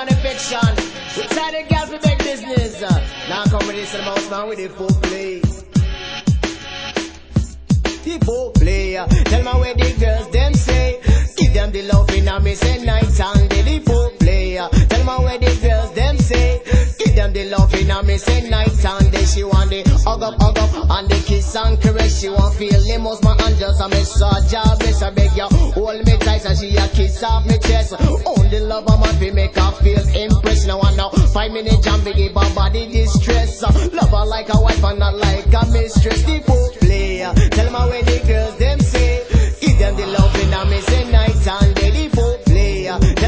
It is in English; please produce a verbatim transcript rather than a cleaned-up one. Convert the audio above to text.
the fiction. We try the girl for big business. Uh, now come with this and the mouse man with the full play. The full play. Uh, tell me where the girls them say. Give them the love in a miss and night and day. The full play. Uh, tell me where the girls them say. Give them the love in a miss and night and day. She want the hug up, hug up and the kiss and caress. She want feel the most my hand just a massage. I bless her beg you hold me tight and she a kiss off me chest. Only love a man fi make her feel impressed. Now I know five minute jam to give her body distress. Love her like a wife and not like a mistress. The full play. Tell me where the girls them say. Give them the love in a miss and night and day. The full